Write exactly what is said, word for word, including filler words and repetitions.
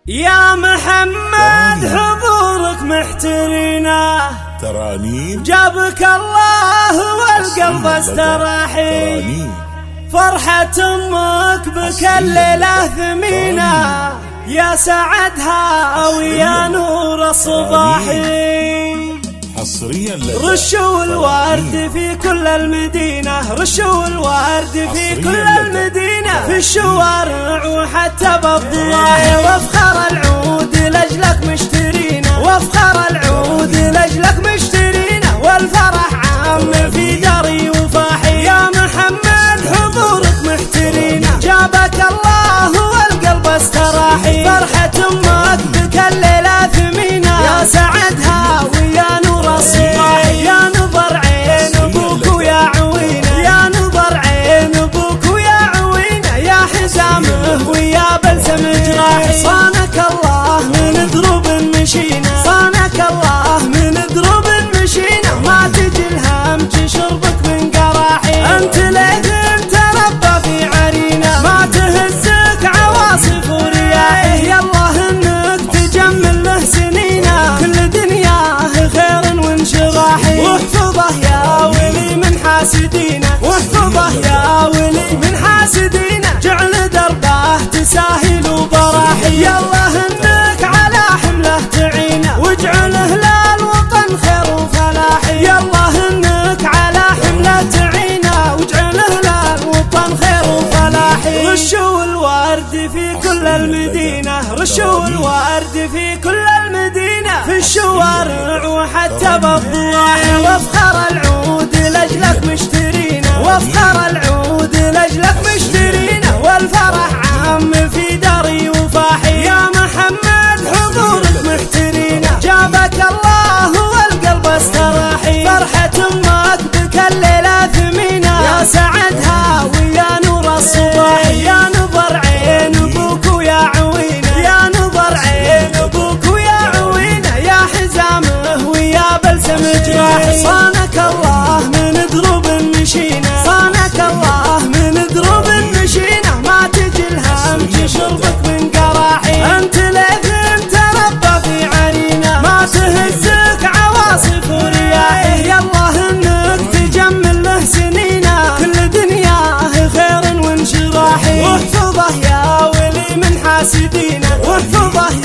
يا محمد حضورك محترينا، ترانيم جابك الله والقلب استراحي، فرحة أمك بك الليلة ثمينة، يا سعدها ويا نور الصباحي. حصريا رشوا الورد في كل المدينة، رشوا الورد في كل المدينة، في الشوارع وحتى بالضواحي، وافخر العود لأجلك مشترينا، وافخر العود لأجلك مشترينا، والفرح عام في داري وفاحي. يا محمد حضورك محترينا، جابك الله والقلب استراحي، فرحة أمك بك الليلة ثمينة، يا سعدها ويا نور الصباحي. يا نظر عين أبوك ويا عوينه، يا نظر عين أبوك ويا عوينه، يا حزامه ويا بلسم جراحي. صانك الله من دروب مشينا، صانك الله من دروب مشينا، ما تجي الهم تشربك من قراحي. أنت ليثم تربى في عرينا، ما تهزك عواصف ورياحي، يالله انك تجمل له سنينا، كل دنياه خير وانشراحي. واحفظه يا ولي من حاسدينا، واحفظه يا ولي من حاسدينا، جعل دربه تساهل وبراحي. يالله انك على حمله تعينا، واجعله للوطن خير وفلاحي. يالله انك على حمله تعينا، واجعله للوطن خير وفلاحي. رشوا الورد في كل المدينة، رشوا الورد في كل المدينة، في الشوارع وحتى بالضواحي، وافخر العود لأجلك مشترينا، وافخر العود لأجلك مشترينا، والفرح عام في داري وفاحي. يا محمد حضورك محترينا، جابك الله والقلب استراحي، فرحة أمك بك الليلة ثمينة، يا سعدها ويا نور الصباحي. يا نظر عين أبوك ويا عوينه، يا نظر عين أبوك ويا عوينه، يا حزامه ويا بلسم جراحي. صانك الله من دروب مشينا، صانك الله من دروب مشينا، ما تجي الهم تشربك من قراحي. أنت ليثم تربى في عرينا، ما تهزك عواصف ورياحي، يالله انك تجمل له سنينا، كل دنياه خير وانشراحي. واحفظه يا ولي من حاسدينا، واحفظه